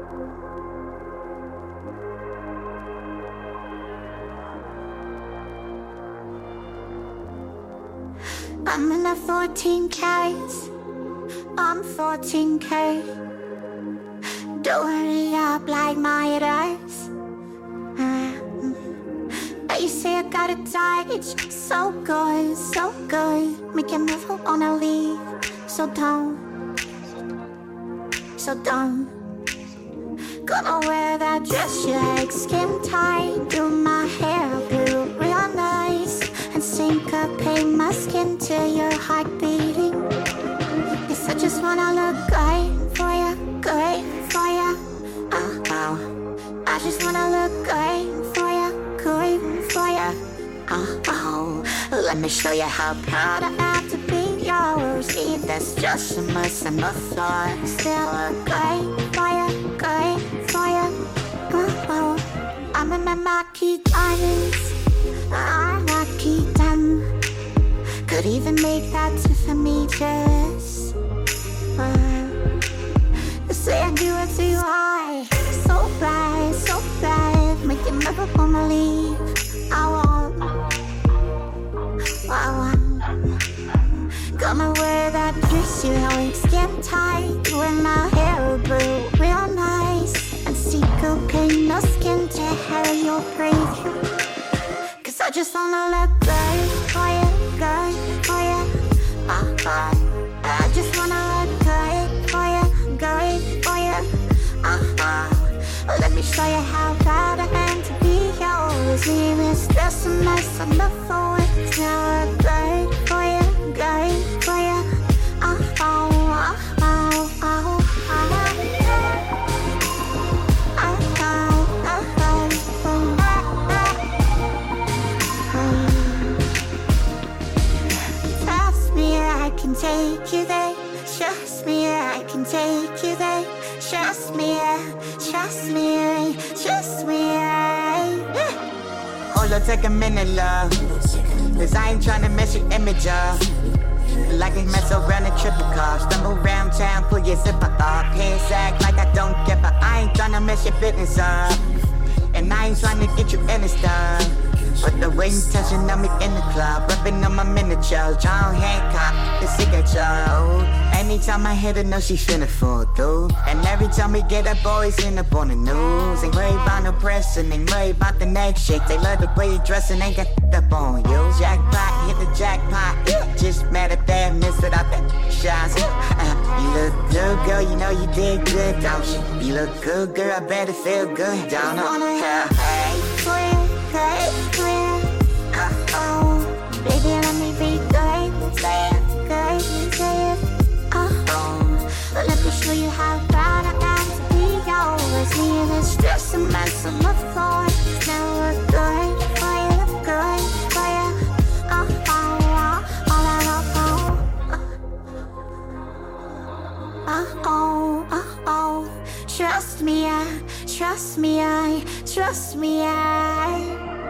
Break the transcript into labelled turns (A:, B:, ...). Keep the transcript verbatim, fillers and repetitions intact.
A: I'm in the fourteen carats, I'm fourteen K. Don't hurry up like my does. uh, You say I got a touch, so good, so good. Make you never wanna leave, so don't, so don't. Gonna wear that dress you like, skin tight. Do my hair blue, real nice. And syncopate my skin to your heart beating. Guess I just wanna look good for you, good for you. Oh, oh. I just wanna look good for you, good for you. Oh, oh. Let me show you how proud I am to be yours. See, that's just a mess on the floor. Still look good for you, good for you. Oh, oh. I'm in my Marquee diamonds, I'm lucky done. Could even make that Tiffany dress. uh, You say I do it too high, so bad, so bad. Make you never wanna leave. I won't, I won't. Gonna wear that dress you like, skin tight. Wear my hair blue, real nice. And see cocaine, no skin to hair, you'll breathe. I just wanna look good for you, good for you. Oh, oh. I just wanna look good for you, good for you. Oh, oh. Let me show you how proud I am to be yours. Leave this dress a mess on the floor. Now look good for you, good for you. Oh, oh, oh, oh, oh, oh. I can take you there, trust me, I can take you there. Trust me, trust me, trust me.
B: Hold on, take a minute, love, cause I ain't tryna mess your image up. Like I mess around and triple car. Stumble around town, pull your zipper up. Pants act like I don't give a. I ain't tryna mess your business up, and I ain't tryna get you in the stuff. But the way you touching on me in the club, rubbing on my miniature, John Hancock, the signature. Anytime I hit her, know she finna fall through. And every time we get up, boys end up on the news. Ain't worried about no press and ain't worried about the next shit. They love the way you dress and ain't got up on you. Jackpot, hit the jackpot. Just mad at that, missed it out that shots. Uh, you look good, girl, you know you did good, don't you? You look good, girl, I bet it feel good, don't it? Uh, hey.
A: Good, good, uh oh. Baby, let me be good, say it, good, say it, uh oh. Let me show you how proud I am to be yours. Leave this dress a mess on the floor. Now we're good for you, good for you, uh oh, uh oh, uh oh, uh oh. Trust me, I, trust me, I, trust me, I.